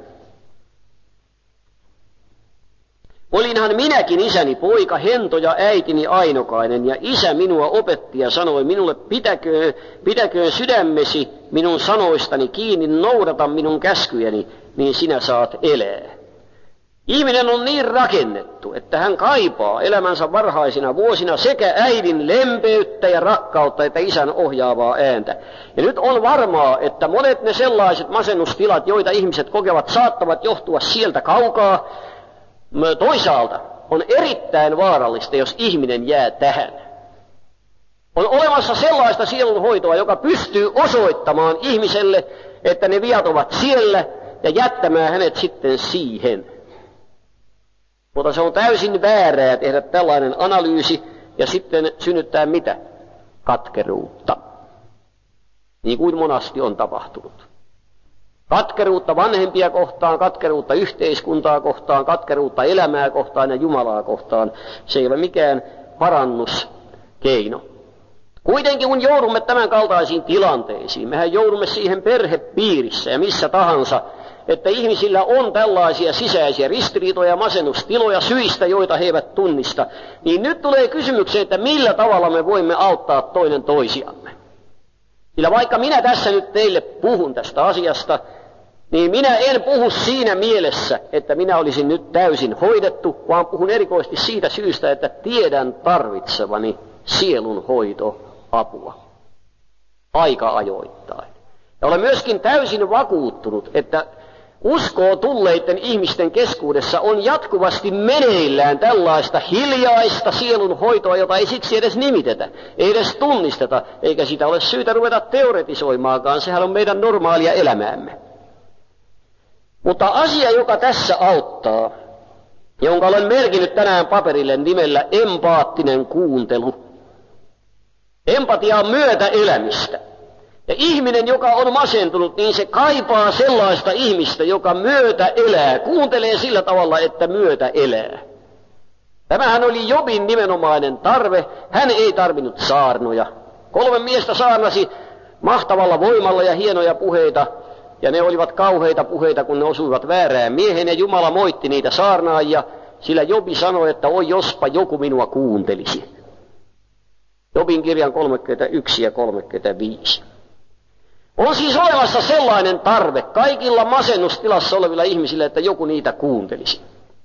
Olinhan minäkin isäni poika, hento ja äitini ainokainen, ja isä minua opetti ja sanoi minulle, pitäköön sydämesi minun sanoistani kiinni, noudata minun käskyjäni, niin sinä saat elää. Ihminen on niin rakennettu, että hän kaipaa elämänsä varhaisina vuosina sekä äidin lempeyttä ja rakkautta että isän ohjaavaa ääntä. Ja nyt on varmaa, että monet ne sellaiset masennustilat, joita ihmiset kokevat, saattavat johtua sieltä kaukaa. Toisaalta on erittäin vaarallista, jos ihminen jää tähän. On olemassa sellaista sielunhoitoa, joka pystyy osoittamaan ihmiselle, että ne viat ovat siellä ja jättämään hänet sitten siihen. Mutta se on täysin väärää tehdä tällainen analyysi ja sitten synnyttää mitä? Katkeruutta. Niin kuin monasti on tapahtunut. Katkeruutta vanhempia kohtaan, katkeruutta yhteiskuntaa kohtaan, katkeruutta elämää kohtaan ja Jumalaa kohtaan. Se ei ole mikään parannuskeino. Kuitenkin kun joudumme tämän kaltaisiin tilanteisiin, mehän joudumme siihen perhepiirissä ja missä tahansa, että ihmisillä on tällaisia sisäisiä ristiriitoja ja masennustiloja syistä, joita he eivät tunnista, niin nyt tulee kysymykseen, että millä tavalla me voimme auttaa toinen toisiamme. Sillä vaikka minä tässä nyt teille puhun tästä asiasta, niin minä en puhu siinä mielessä, että minä olisin nyt täysin hoidettu, vaan puhun erikoisesti siitä syystä, että tiedän tarvitsevani sielunhoitoapua aika ajoittain. Ja olen myöskin täysin vakuuttunut, että uskoon tulleiden ihmisten keskuudessa on jatkuvasti meneillään tällaista hiljaista sielunhoitoa, jota ei siksi edes nimitetä, ei edes tunnisteta, eikä sitä ole syytä ruveta teoretisoimaankaan, sehän on meidän normaalia elämäämme. Mutta asia, joka tässä auttaa, jonka olen merkinnyt tänään paperille nimellä empaattinen kuuntelu. Empatia on myötäelämistä. Ja ihminen, joka on masentunut, niin se kaipaa sellaista ihmistä, joka myötä elää, kuuntelee sillä tavalla, että myötä elää. Tämähän oli Jobin nimenomainen tarve. Hän ei tarvinnut saarnoja. 3 miestä saarnasi mahtavalla voimalla ja hienoja puheita, ja ne olivat kauheita puheita, kun ne osuivat väärään mieheen, ja Jumala moitti niitä saarnaajia, sillä Jobi sanoi, että oi jospa joku minua kuuntelisi. Jobin kirjan 31 ja 35. On siis olemassa sellainen tarve kaikilla masennustilassa olevilla ihmisillä, että joku niitä kuuntelisi.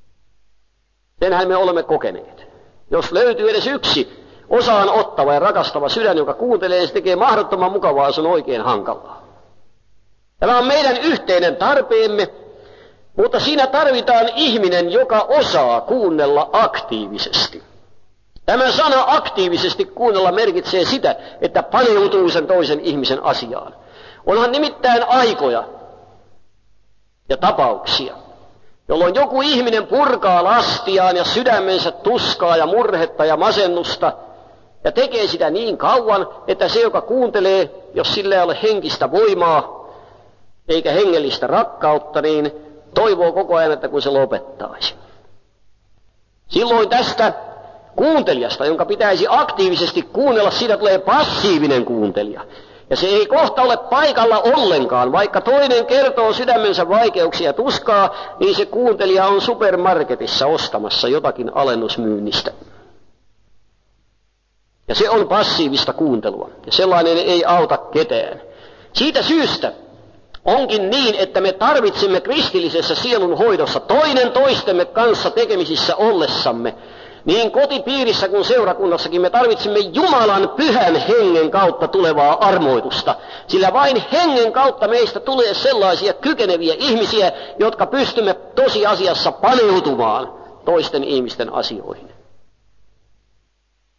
Senhän me olemme kokeneet. Jos löytyy edes yksi osaan ottava ja rakastava sydän, joka kuuntelee, niin se tekee mahdottoman mukavaa, se on oikein hankalaa. Tämä on meidän yhteinen tarpeemme, mutta siinä tarvitaan ihminen, joka osaa kuunnella aktiivisesti. Tämä sana aktiivisesti kuunnella merkitsee sitä, että paneutuu sen toisen ihmisen asiaan. Onhan nimittäin aikoja ja tapauksia, jolloin joku ihminen purkaa lastiaan ja sydämensä tuskaa ja murhetta ja masennusta ja tekee sitä niin kauan, että se, joka kuuntelee, jos sillä ei ole henkistä voimaa eikä hengellistä rakkautta, niin toivoo koko ajan, että kun se lopettaisi. Silloin tästä kuuntelijasta, jonka pitäisi aktiivisesti kuunnella, siitä tulee passiivinen kuuntelija. Ja se ei kohta ole paikalla ollenkaan. Vaikka toinen kertoo sydämensä vaikeuksia ja tuskaa, niin se kuuntelija on supermarketissa ostamassa jotakin alennusmyynnistä. Ja se on passiivista kuuntelua. Ja sellainen ei auta ketään. Siitä syystä onkin niin, että me tarvitsemme kristillisessä sielunhoidossa toinen toistemme kanssa tekemisissä ollessamme, niin kotipiirissä kuin seurakunnassakin me tarvitsemme Jumalan pyhän hengen kautta tulevaa armoitusta. Sillä vain hengen kautta meistä tulee sellaisia kykeneviä ihmisiä, jotka pystymme tosiasiassa paneutumaan toisten ihmisten asioihin.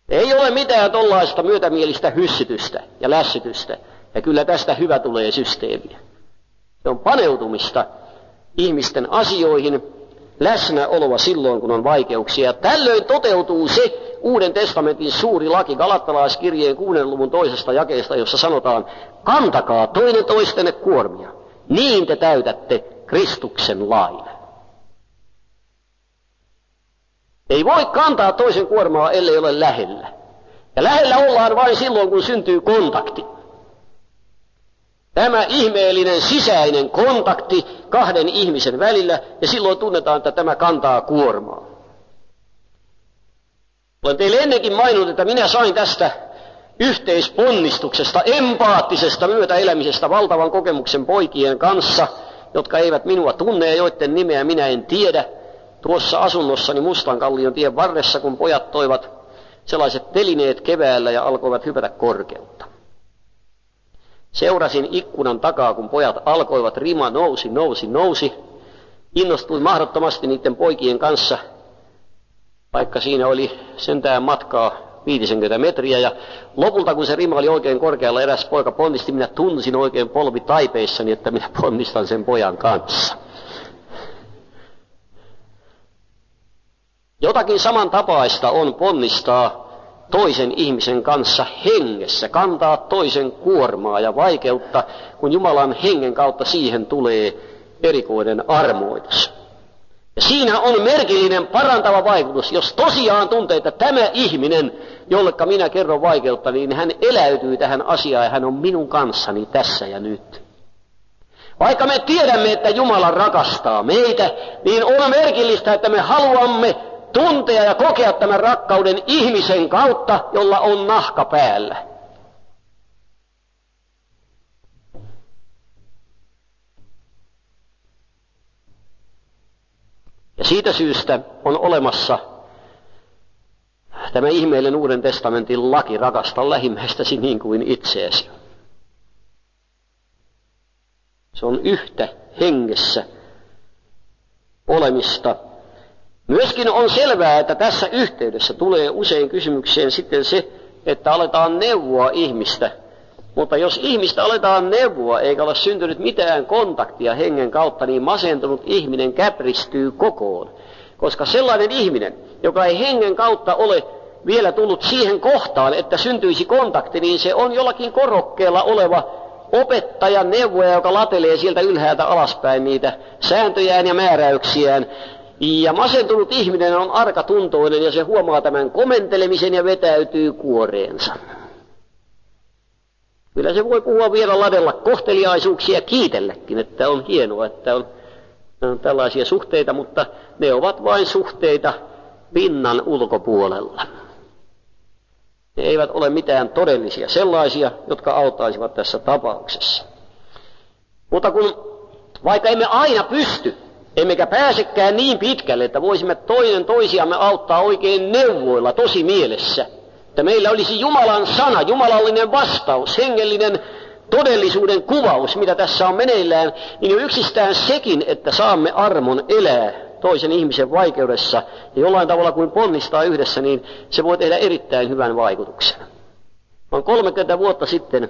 Ei ole mitään tollaista myötämielistä hyssytystä ja lässytystä, ja kyllä tästä hyvä tulee systeemiä. Se on paneutumista ihmisten asioihin, läsnäoloa silloin, kun on vaikeuksia. Tällöin toteutuu se Uuden testamentin suuri laki Galattalaiskirjeen 6. luvun 2. jakeesta, jossa sanotaan, kantakaa toinen toistenne kuormia, niin te täytätte Kristuksen lain. Ei voi kantaa toisen kuormaa, ellei ole lähellä. Ja lähellä ollaan vain silloin, kun syntyy kontakti. Tämä ihmeellinen sisäinen kontakti kahden ihmisen välillä, ja silloin tunnetaan, että tämä kantaa kuormaa. Olen teille ennenkin maininnut, että minä sain tästä yhteisponnistuksesta, empaattisesta myötäelämisestä valtavan kokemuksen poikien kanssa, jotka eivät minua tunne ja joiden nimeä minä en tiedä. Tuossa asunnossani Mustankallion tien varressa, kun pojat toivat sellaiset telineet keväällä ja alkoivat hypätä korkeutta. Seurasin ikkunan takaa, kun pojat alkoivat, rima nousi. Innostuin mahdottomasti niiden poikien kanssa, vaikka siinä oli sentään matkaa 50 metriä. Ja lopulta, kun se rima oli oikein korkealla, eräs poika ponnisti, minä tunsin oikein polvi taipeissani, että minä ponnistan sen pojan kanssa. Jotakin samantapaista on ponnistaa toisen ihmisen kanssa hengessä, kantaa toisen kuormaa ja vaikeutta, kun Jumalan hengen kautta siihen tulee erikoinen armoitus. Ja siinä on merkillinen parantava vaikutus, jos tosiaan tuntee, että tämä ihminen, jolleka minä kerron vaikeutta, niin hän eläytyy tähän asiaan ja hän on minun kanssani tässä ja nyt. Vaikka me tiedämme, että Jumala rakastaa meitä, niin on merkillistä, että me haluamme tuntea ja kokea tämän rakkauden ihmisen kautta, jolla on nahka päällä. Ja siitä syystä on olemassa tämä ihmeellinen Uuden testamentin laki, rakasta lähimmäistäsi niin kuin itseäsi. Se on yhtä hengessä olemista. Myöskin on selvää, että tässä yhteydessä tulee usein kysymykseen sitten se, että aletaan neuvoa ihmistä. Mutta jos ihmistä aletaan neuvoa eikä ole syntynyt mitään kontaktia hengen kautta, niin masentunut ihminen käpristyy kokoon. Koska sellainen ihminen, joka ei hengen kautta ole vielä tullut siihen kohtaan, että syntyisi kontakti, niin se on jollakin korokkeella oleva opettaja, neuvoja, joka latelee sieltä ylhäältä alaspäin niitä sääntöjään ja määräyksiään. Ja masentunut ihminen on arkatuntoinen ja se huomaa tämän komentelemisen ja vetäytyy kuoreensa. Kyllä se voi puhua vielä ladella kohteliaisuuksia ja kiitelläkin, että on hienoa, että on tällaisia suhteita, mutta ne ovat vain suhteita pinnan ulkopuolella. Ne eivät ole mitään todellisia sellaisia, jotka auttaisivat tässä tapauksessa. Mutta kun vaikka emme aina pysty, emmekä pääsekään niin pitkälle, että voisimme toinen toisiamme auttaa oikein neuvoilla tosi mielessä, että meillä olisi Jumalan sana, jumalallinen vastaus, hengellinen todellisuuden kuvaus, mitä tässä on meneillään, niin jo yksistään sekin, että saamme armon elää toisen ihmisen vaikeudessa ja jollain tavalla kuin ponnistaa yhdessä, niin se voi tehdä erittäin hyvän vaikutuksen. Noin 30 vuotta sitten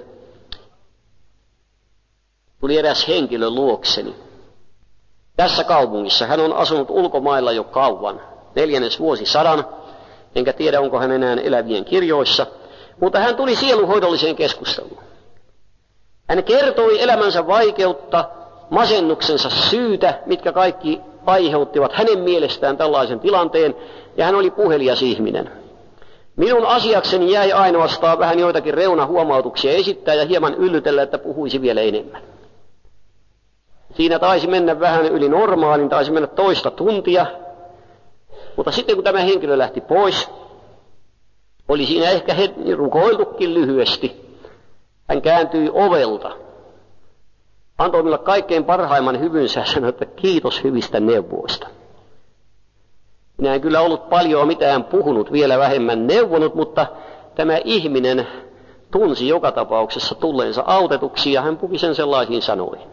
tuli eräs henkilö luokseni. Tässä kaupungissa hän on asunut ulkomailla jo kauan, 4. vuosisadan, enkä tiedä onko hän enää elävien kirjoissa, mutta hän tuli sielunhoidolliseen keskusteluun. Hän kertoi elämänsä vaikeutta, masennuksensa syytä, mitkä kaikki aiheuttivat hänen mielestään tällaisen tilanteen, ja hän oli puhelias ihminen. Minun asiakseni jäi ainoastaan vähän joitakin reunahuomautuksia esittää ja hieman yllytellä, että puhuisi vielä enemmän. Siinä taisi mennä vähän yli normaalin, taisi mennä toista tuntia, mutta sitten kun tämä henkilö lähti pois, oli siinä ehkä rukoiltukin lyhyesti. Hän kääntyi ovelta, antoi minulle kaikkein parhaimman hyvynsä ja sanoi, että kiitos hyvistä neuvoista. Minä en kyllä ollut paljon mitään puhunut, vielä vähemmän neuvonut, mutta tämä ihminen tunsi joka tapauksessa tulleensa autetuksi ja hän puki sen sellaisiin sanoihin.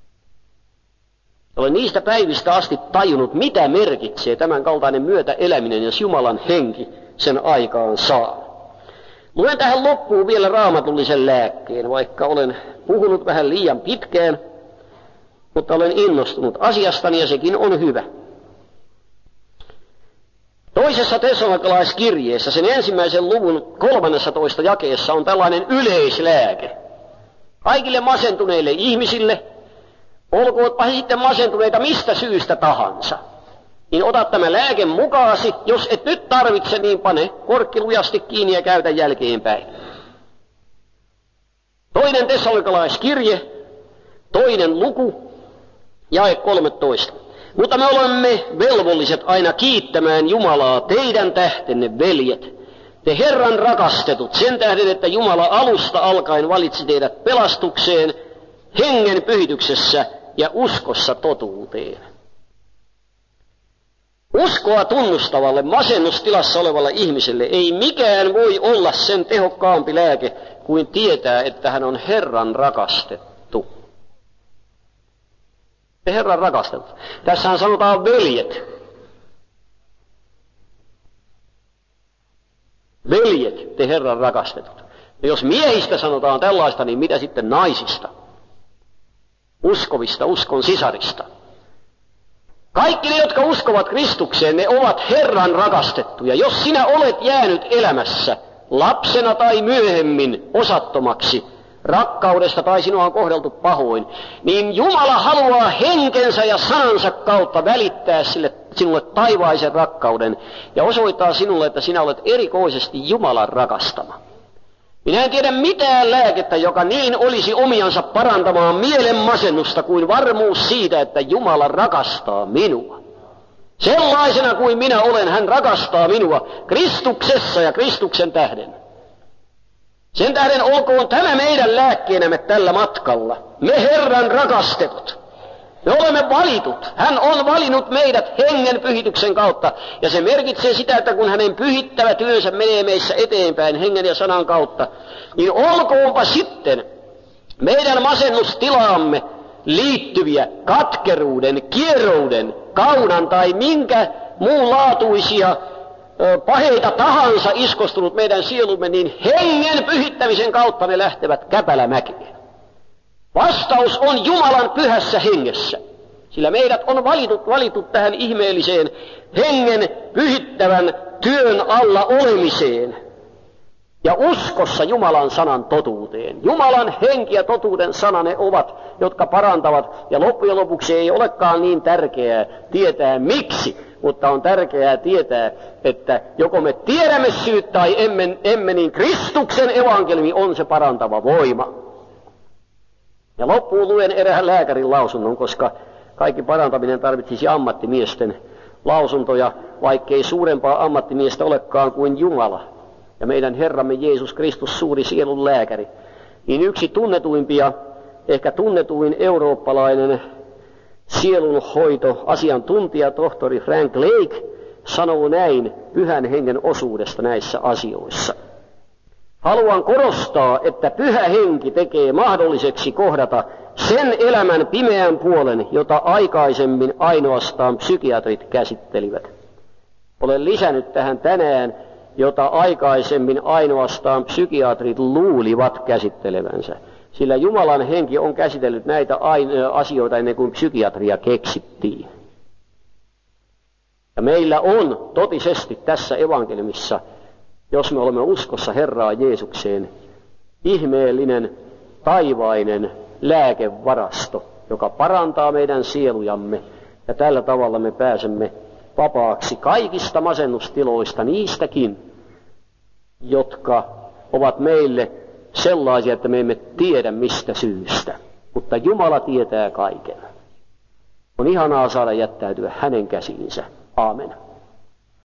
Olen niistä päivistä asti tajunnut, mitä merkitsee tämän kaltainen myötäeläminen, jos Jumalan henki sen aikaan saa. Luen tähän loppuun vielä raamatullisen lääkkeen, vaikka olen puhunut vähän liian pitkään, mutta olen innostunut asiastani ja sekin on hyvä. Toisessa Tessalonikalaiskirjeessä, sen 1. luvun 13. jakeessa on tällainen yleislääke. Kaikille masentuneille ihmisille, olkootpa he sitten masentuneita mistä syystä tahansa, niin ota tämä lääke mukaasi. Jos et nyt tarvitse, niin pane korkki lujasti kiinni ja käytä jälkeenpäin. 2. Tessalonikalaiskirje, 2. luku, jae 13. Mutta me olemme velvolliset aina kiittämään Jumalaa teidän tähtenne, veljet, te Herran rakastetut, sen tähden, että Jumala alusta alkaen valitsi teidät pelastukseen, hengen pyhityksessä ja uskossa totuuteen. Uskoa tunnustavalle, masennustilassa olevalle ihmiselle ei mikään voi olla sen tehokkaampi lääke kuin tietää, että hän on Herran rakastettu. Te Herran rakastetut. Tässähän sanotaan veljet. Veljet, te Herran rakastetut. Ja jos miehistä sanotaan tällaista, niin mitä sitten naisista? Uskovista, uskon sisarista. Kaikki ne, jotka uskovat Kristukseen, ne ovat Herran rakastettuja. Jos sinä olet jäänyt elämässä lapsena tai myöhemmin osattomaksi rakkaudesta tai sinua on kohdeltu pahoin, niin Jumala haluaa henkensä ja sanansa kautta välittää sinulle taivaisen rakkauden ja osoittaa sinulle, että sinä olet erikoisesti Jumalan rakastama. Minä en tiedä mitään lääkettä, joka niin olisi omiansa parantamaan mielen masennusta kuin varmuus siitä, että Jumala rakastaa minua. Sellaisena kuin minä olen, hän rakastaa minua Kristuksessa ja Kristuksen tähden. Sen tähden olkoon tämä meidän lääkkeenämme tällä matkalla. Me Herran rakastetut. Me olemme valitut. Hän on valinnut meidät hengen pyhityksen kautta. Ja se merkitsee sitä, että kun hänen pyhittävä työnsä menee meissä eteenpäin hengen ja sanan kautta, niin olkoonpa sitten meidän masennustilaamme liittyviä katkeruuden, kierouden, kaunan tai minkä muun laatuisia paheita tahansa iskostunut meidän sielumme, niin hengen pyhittämisen kautta ne lähtevät käpälämäkeen. Vastaus on Jumalan pyhässä hengessä, sillä meidät on valittu tähän ihmeelliseen hengen pyhittävän työn alla olemiseen ja uskossa Jumalan sanan totuuteen. Jumalan henki ja totuuden sana ne ovat, jotka parantavat, ja loppujen lopuksi ei olekaan niin tärkeää tietää miksi, mutta on tärkeää tietää, että joko me tiedämme syyt tai emme, niin Kristuksen evankeliumi on se parantava voima. Ja loppuun luen erään lääkärin lausunnon, koska kaikki parantaminen tarvitsisi ammattimiesten lausuntoja, vaikkei suurempaa ammattimiestä olekaan kuin Jumala ja meidän Herramme Jeesus Kristus, suuri sielun lääkäri. Niin yksi tunnetuimpia, ehkä tunnetuin eurooppalainen sielunhoito asiantuntija, tohtori Frank Lake, sanoo näin pyhän hengen osuudesta näissä asioissa. Haluan korostaa, että pyhä henki tekee mahdolliseksi kohdata sen elämän pimeän puolen, jota aikaisemmin ainoastaan psykiatrit käsittelivät. Olen lisännyt tähän tänään, jota aikaisemmin ainoastaan psykiatrit luulivat käsittelevänsä. Sillä Jumalan henki on käsitellyt näitä asioita ennen kuin psykiatria keksittiin. Ja meillä on totisesti tässä evankeliumissa, jos me olemme uskossa Herraa Jeesukseen, ihmeellinen, taivainen lääkevarasto, joka parantaa meidän sielujamme, ja tällä tavalla me pääsemme vapaaksi kaikista masennustiloista, niistäkin, jotka ovat meille sellaisia, että me emme tiedä mistä syystä, mutta Jumala tietää kaiken. On ihanaa saada jättäytyä hänen käsiinsä. Aamen.